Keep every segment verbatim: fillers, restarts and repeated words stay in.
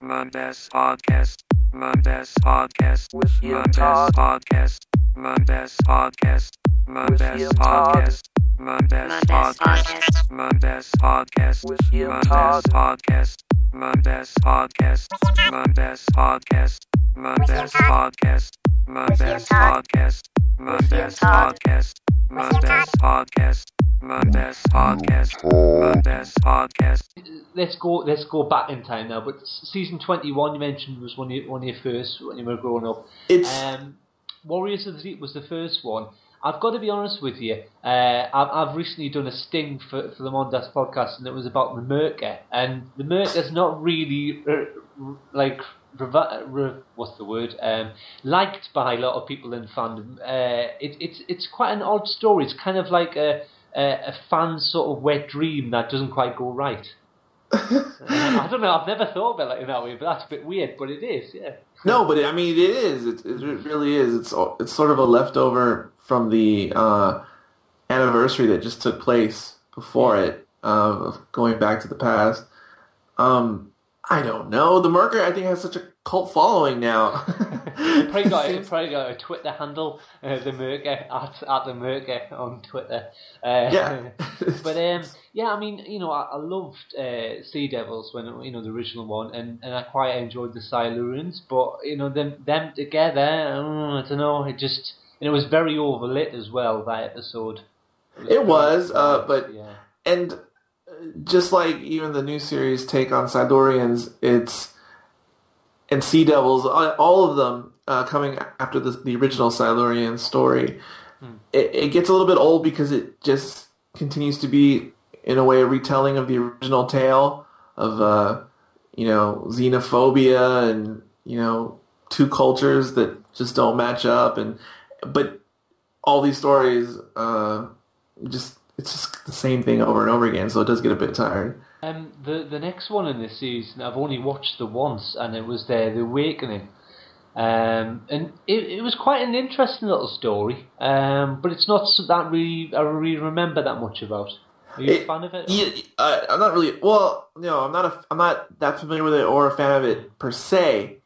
Mondes Podcast. Mondes Podcast. With you, Mondes Todd. Podcast. Mondes Podcast. Mondes you, Todd. Podcast. Mondes Mondes Podcast. Mondes Podcast. With you, Mondes Todd. Podcast. Mondes Podcast. Mondes Podcast. Mondes Podcast. Mondes Podcast. Mondes Podcast. Mondes Podcast. Mondes Podcast. Mondes Podcast. Let's go. Let's go back in time now. But season twenty-one, you mentioned, was one of your, one of your first when you were growing up. It's Um, Warriors of the Deep was the first one. I've got to be honest with you. Uh, I've, I've recently done a sting for, for the Mondas podcast, and it was about the Merca. And the Merca's not really uh, like rev- re- what's the word? Um, liked by a lot of people in fandom. Uh, it, it's it's quite an odd story. It's kind of like a a, a fan sort of wet dream that doesn't quite go right. um, I don't know. I've never thought about it in that way, but that's a bit weird. But it is, yeah. no, but I mean, it is. It, it really is. It's it's sort of a leftover from the uh, anniversary that just took place before it, uh, of going back to the past. Um, I don't know. The Merca, I think, has such a cult following now. probably got a, probably got a Twitter handle, uh, the Merca at at the Merca on Twitter. Uh, Yeah. but um, yeah, I mean, you know, I, I loved uh, Sea Devils when it- you know the original one, and, and I quite enjoyed the Silurians. But you know them them together, uh, I don't know. It just and it was very overlit as well. That episode. It was, uh, but yeah. and just like even the new series take on Silurians, it's and Sea Devils, all of them uh, coming after the, the original Silurian story. Hmm. It, it gets a little bit old because it just continues to be, in a way, a retelling of the original tale of, uh, you know, xenophobia and, you know, two cultures that just don't match up. And but all these stories, uh, just it's just the same thing over and over again, so it does get a bit tired. Um, the the next one in this season, I've only watched the once, and it was the the Awakening, um, and it it was quite an interesting little story. Um, but it's not so that really I really remember that much about. Are you It- a fan of it? Yeah, uh, I'm not really. Well, no, I'm not. A, I'm not that familiar with it or a fan of it per se.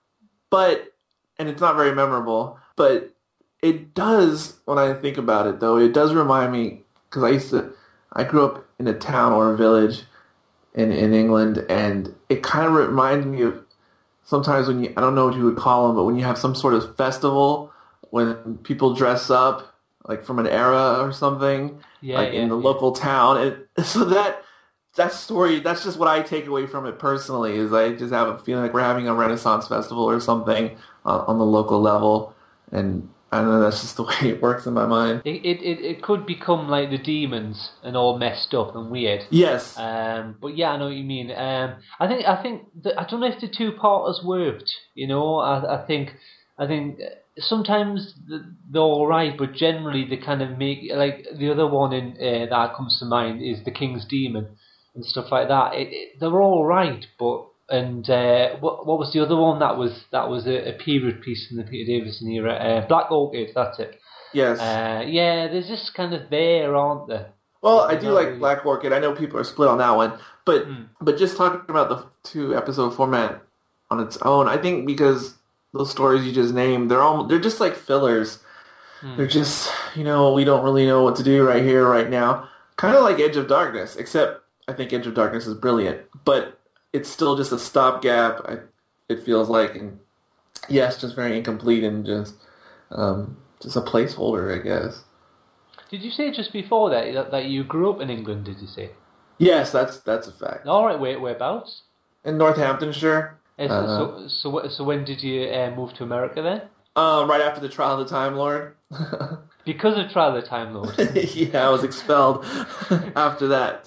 But and it's not very memorable. But it does, when I think about it, though, it does remind me because I used to. I grew up in a town or a village in in England, and it kind of reminds me of sometimes when you. I don't know what you would call them, but when you have some sort of festival when people dress up like from an era or something. Yeah, like yeah, in the yeah. local town, and so that that story, that's just what I take away from it personally. Is I just have a feeling like we're having a Renaissance festival or something uh, on the local level, and I don't know. That's just the way it works in my mind. It, it it it could become like the demons and all messed up and weird. Yes, Um, but yeah, I know what you mean. Um, I think I think the, I don't know if the two parters worked. You know, I, I think I think sometimes they're all right, but generally they kind of make like the other one in uh, that comes to mind is the King's Demon and stuff like that. It, it, they're all right, but and uh, what what was the other one that was that was a, a period piece in the Peter Davison era? Uh, Black Orchid, that's it. yes. Uh, yeah, there's just kind of there, aren't there? well, I do not like really- Black Orchid. I know people are split on that one, but Mm. but just talking about the two episode format on its own, I think because those stories you just named, they're all they're just like fillers. Hmm. They're just, you know, we don't really know what to do right here, right now. Kind of like Edge of Darkness, except I think Edge of Darkness is brilliant, but it's still just a stopgap. I, it feels like, and yes, just very incomplete and just um, just a placeholder, I guess. Did you say just before that, that that you grew up in England? Did you say? Yes, that's that's a fact. All right, where whereabouts? In Northamptonshire, Uh, so, Uh, so so wh- so when did you uh, move to America then? uh, right after the Trial of the Time Lord. Because of Trial of the Time Lord. Yeah, I was expelled after that.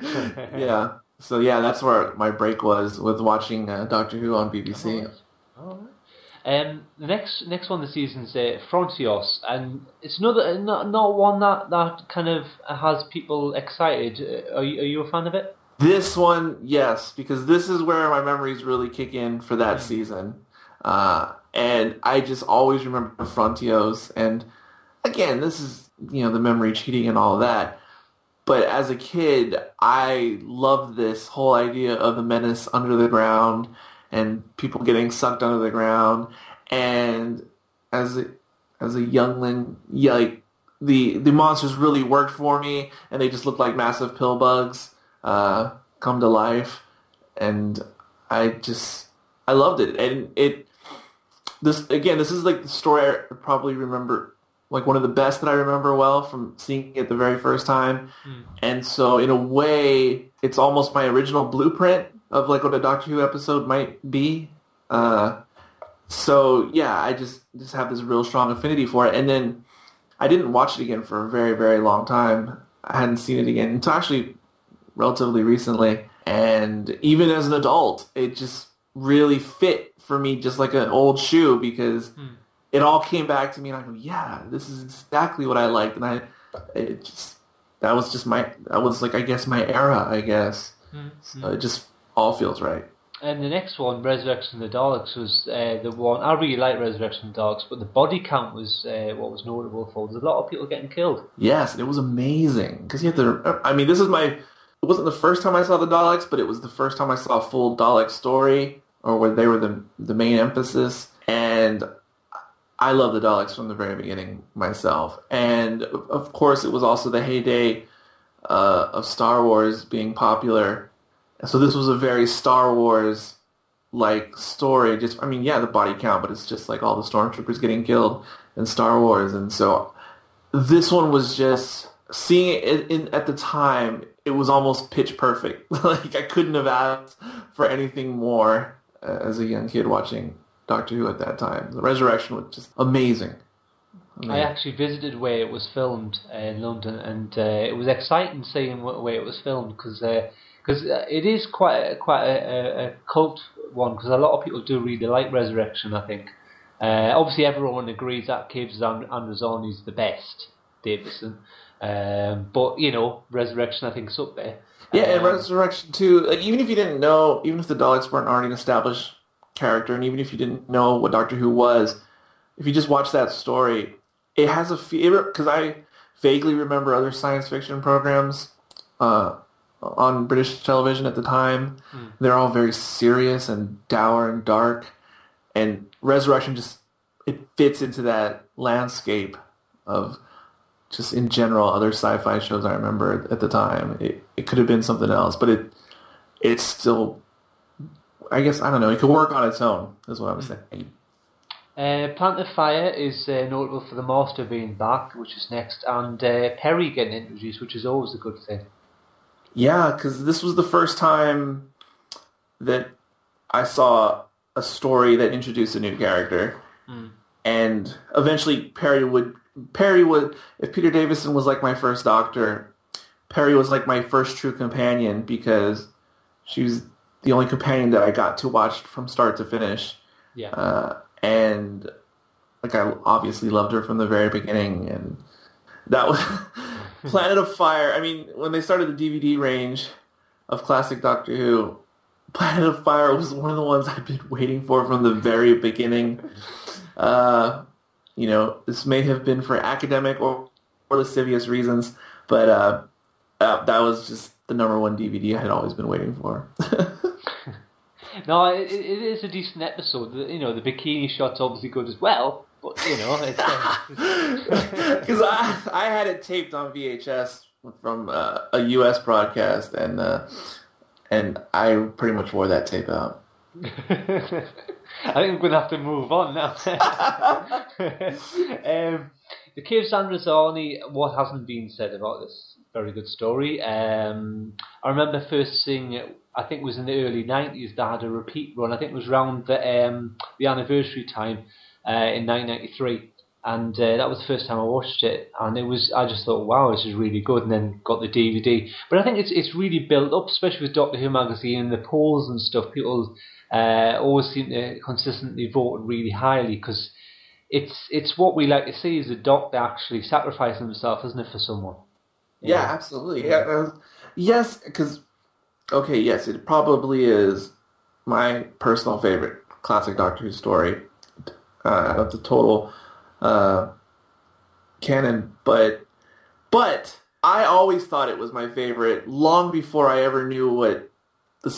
Yeah. So yeah, that's where my break was with watching uh, Doctor Who on B B C. All right. Um, the next next one this season's uh, Frontios, and it's another not not one that, that kind of has people excited. Uh, Are you, are you a fan of it? This one, yes, because this is where my memories really kick in for that season. Uh, and I just always remember Frontios. And again, this is, you know, the memory cheating and all of that. But as a kid, I loved this whole idea of the menace under the ground and people getting sucked under the ground. And as a, as a youngling, yeah, like the the monsters really worked for me, and they just looked like massive pill bugs uh, come to life, and I just I loved it. And it this again, this is like the story I probably remember, like one of the best that I remember well from seeing it the very first time. Mm. And so in a way, it's almost my original blueprint of like what a Doctor Who episode might be. Uh, so yeah, I just, just have this real strong affinity for it. And then I didn't watch it again for a very, very long time. I hadn't seen it again until actually relatively recently. And even as an adult, it just really fit for me just like an old shoe, because mm. it all came back to me, and I go, yeah, this is exactly what I liked. And I, it just, that was just my, that was like, I guess, my era, I guess. Mm-hmm. So it just all feels right. And the next one, Resurrection of the Daleks, was uh, the one, I really like Resurrection of the Daleks, but the body count was uh, what was notable for. There's a lot of people getting killed. Yes, it was amazing. Because you have to, I mean, this is my, it wasn't the first time I saw the Daleks, but it was the first time I saw a full Dalek story, or where they were the the main emphasis. And I love the Daleks from the very beginning myself. And, of course, it was also the heyday uh, of Star Wars being popular. So this was a very Star Wars-like story. Just, I mean, yeah, the body count, but it's just like all the stormtroopers getting killed in Star Wars. And so this one was just, seeing it in, at the time, it was almost pitch perfect. Like, I couldn't have asked for anything more uh, as a young kid watching Doctor Who at that time. The Resurrection was just amazing. I, mean, I actually visited where it was filmed uh, in London, and uh, it was exciting seeing where it was filmed, because because uh, it is quite a, quite a, a cult one, because a lot of people do really like Resurrection, I think. Uh, obviously, everyone agrees that Caves of Androzani is the best, Davison. Um, but, you know, Resurrection, I think, is up there. Yeah, and um, Resurrection, too, like, even if you didn't know, even if the Daleks weren't already an established character, and even if you didn't know what Doctor Who was, if you just watch that story, it has a feel, because I vaguely remember other science fiction programs uh, on British television at the time. Mm. They're all very serious and dour and dark, and Resurrection just, it fits into that landscape of just in general other sci-fi shows I remember at the time. It, it could have been something else, but it it's still, I guess, I don't know, it could work on its own, is what I'm saying. Uh, Planet of Fire is uh, notable for the Master being back, which is next, and uh, Perry getting introduced, which is always a good thing. Yeah, because this was the first time that I saw a story that introduced a new character, mm. and eventually Perry would, Perry would, if Peter Davison was like my first Doctor, Perry was like my first true companion, because she was the only companion that I got to watch from start to finish. Yeah. Uh, and like I obviously loved her from the very beginning, and that was Planet of Fire. I mean, when they started the D V D range of classic Doctor Who, Planet of Fire was one of the ones I've been waiting for from the very beginning. Uh, you know, this may have been for academic or, or lascivious reasons, but uh, uh, that was just the number one D V D I had always been waiting for. No, it, it is a decent episode. You know, the bikini shot's obviously good as well, but, you know, it's... Because uh, I, I had it taped on V H S from uh, a U S broadcast, and uh, and I pretty much wore that tape out. I think I'm going to have to move on now. um, the Caves of Androzani, what hasn't been said about this very good story? Um, I remember first seeing it, I think it was in the early nineties, they had a repeat run. I think it was around the um, the anniversary time uh, in nineteen ninety-three, and uh, that was the first time I watched it, and it was, I just thought, wow, this is really good, and then got the D V D. But I think it's it's really built up, especially with Doctor Who magazine and the polls and stuff. People uh, always seem to consistently vote really highly, because it's it's what we like to see, is a Doctor actually sacrificing himself, isn't it, for someone? Yeah, yeah, absolutely. Yeah, uh, yes, because, okay, yes, it probably is my personal favorite classic Doctor Who story uh, out of the total uh, canon, but but I always thought it was my favorite long before I ever knew what this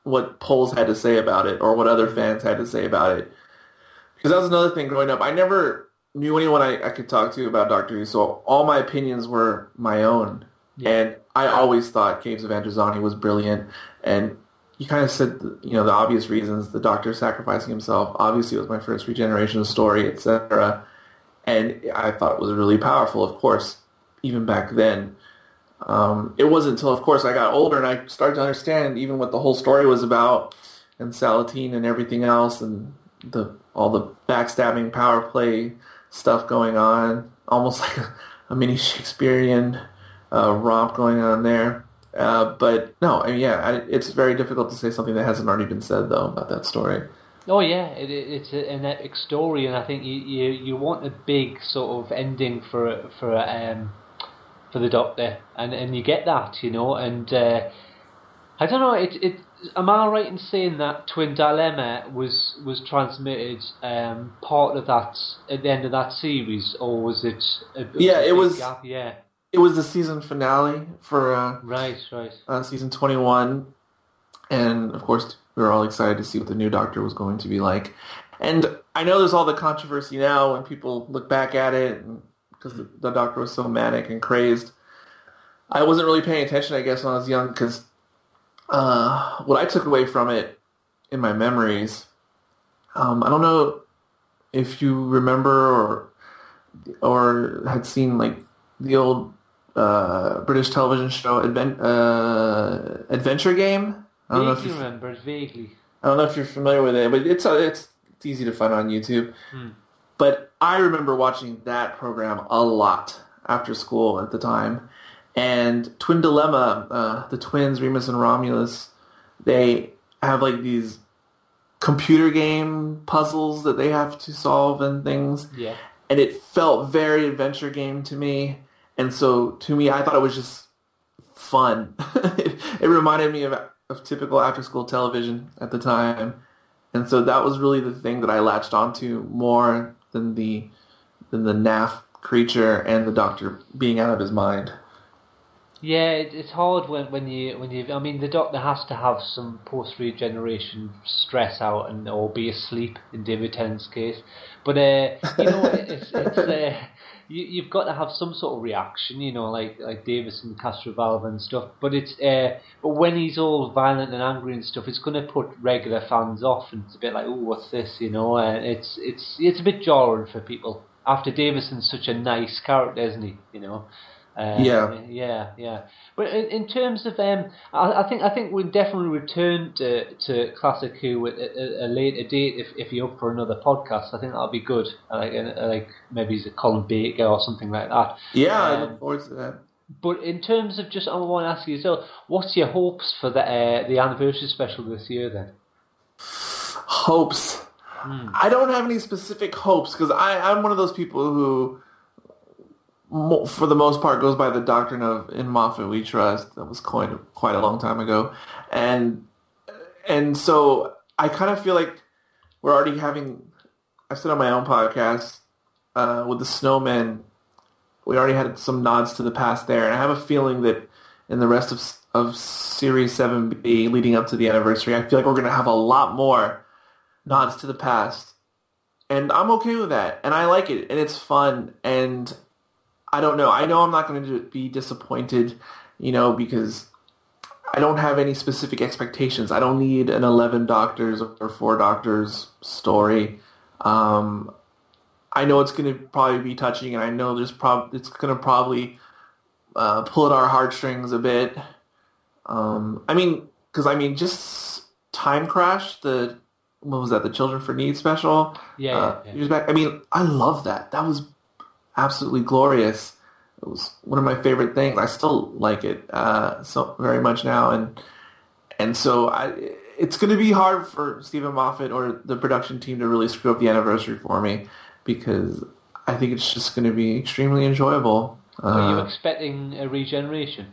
what polls had to say about it or what other fans had to say about it. Because that was another thing growing up. I never knew anyone I, I could talk to about Doctor Who, so all my opinions were my own. Yeah. And I always thought Caves of Androzani was brilliant. And you kind of said, you know, the obvious reasons, the Doctor sacrificing himself. Obviously, it was my first regeneration story, et cetera. And I thought it was really powerful, of course, even back then. Um, it wasn't until, of course, I got older and I started to understand even what the whole story was about, and Salatine and everything else, and the all the backstabbing power play stuff going on, almost like a, a mini Shakespearean uh, romp going on there. Uh, but no, I mean, yeah, I, it's very difficult to say something that hasn't already been said, though, about that story. Oh yeah, it, it's a, an epic story, and I think you, you you want a big sort of ending for for um for the Doctor, and and you get that, you know, and uh, I don't know, it it am I right in saying that Twin Dilemma was was transmitted um part of that at the end of that series, or was it? A, yeah, a it was. Gap? Yeah, it was the season finale for uh, right, right, uh, season twenty-one, and of course, we were all excited to see what the new Doctor was going to be like. And I know there's all the controversy now when people look back at it, because the, the Doctor was so manic and crazed. I wasn't really paying attention, I guess, when I was young, because uh, what I took away from it in my memories, um, I don't know if you remember or or had seen like the old uh, British television show Advent, uh, Adventure Game. I don't vaguely know if you remember it, vaguely. I don't know if you're familiar with it, but it's uh, it's it's easy to find on YouTube. Hmm. But I remember watching that program a lot after school at the time. And Twin Dilemma, uh, the twins Remus and Romulus, they have like these computer game puzzles that they have to solve and things. Yeah. And it felt very adventure game to me. And so to me, I thought it was just fun. it, it reminded me of of typical after-school television at the time, and so that was really the thing that I latched onto more than the than the naff creature and the Doctor being out of his mind. Yeah, it, it's hard when when you when you. I mean, the Doctor has to have some post-regeneration stress out and or be asleep in David Tennant's case, but uh, you know, it's it's. Uh, You, you've got to have some sort of reaction, you know, like like Davison, Castrovalva and stuff. But it's uh, but when he's all violent and angry and stuff, it's going to put regular fans off, and it's a bit like, oh, what's this, you know? And it's it's it's a bit jarring for people after Davison's such a nice character, isn't he? You know. Uh, yeah, yeah, yeah. But in, in terms of, um, I, I think I think we'll definitely return to, to Classic Who at a, a later date if, if you're up for another podcast. I think that'll be good. Like like maybe it's a Colin Baker or something like that. Yeah, um, I look forward to that. But in terms of just, I want to ask you, so what's your hopes for the uh, the anniversary special this year then? Hopes. Hmm. I don't have any specific hopes because I'm one of those people who, for the most part, goes by the doctrine of "in Moffat we trust." That was coined quite a long time ago, and and so I kind of feel like we're already having. I said on my own podcast uh, with the Snowmen, we already had some nods to the past there, and I have a feeling that in the rest of of Series seven B leading up to the anniversary, I feel like we're going to have a lot more nods to the past, and I'm okay with that, and I like it, and it's fun, and I don't know. I know I'm not going to be disappointed, you know, because I don't have any specific expectations. I don't need an eleven Doctors or four Doctors story. Um, I know it's going to probably be touching, and I know there's prob- it's going to probably uh, pull at our heartstrings a bit. Um, I mean, because I mean, just Time Crash, the what was that? The Children for Need special. Yeah, uh, yeah, yeah. Years back. I mean, I love that. That was absolutely glorious. It was one of my favorite things. I still like it uh, so very much now, and and so I, it's going to be hard for Stephen Moffat or the production team to really screw up the anniversary for me because I think it's just going to be extremely enjoyable. Are you uh, expecting a regeneration?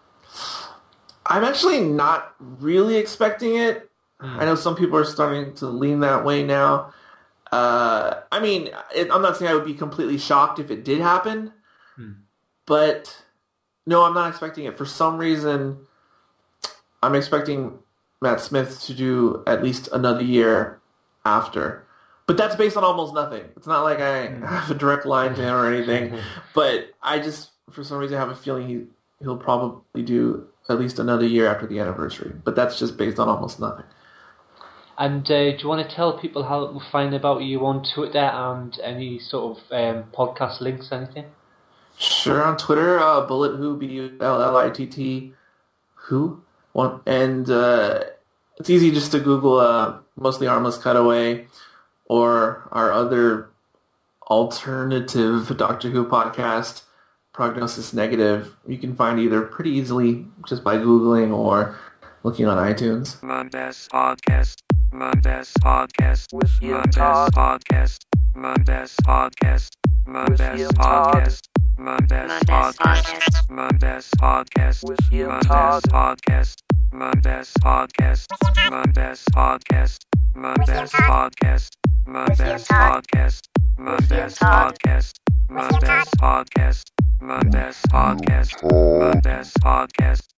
I'm actually not really expecting it. Hmm. I know some people are starting to lean that way now. Uh, I mean, it, I'm not saying I would be completely shocked if it did happen, Hmm. but no, I'm not expecting it. For some reason, I'm expecting Matt Smith to do at least another year after. But that's based on almost nothing. It's not like I have a direct line to him or anything. But I just, for some reason, have a feeling he, he'll probably do at least another year after the anniversary. But that's just based on almost nothing. And uh, do you want to tell people how to find about you on Twitter and any sort of um, podcast links, anything? Sure, on Twitter, uh, Bullet Who, B U L L I T T, Who. One, and uh, it's easy just to Google uh, Mostly Harmless Cutaway or our other alternative Doctor Who podcast, Prognosis Negative. You can find either pretty easily just by Googling or looking on iTunes. Mondes Podcast, Mondes Podcast, Mondes Podcast, Mondes Podcast, Mondes Podcast, Mondes Podcast, Mondes Podcast, Mondes Podcast, Mondes Podcast, Mondes Podcast, Mondes Podcast, Mondes Podcast, Mondes Podcast, Mondes Podcast, Mondes Podcast, Mondes Podcast.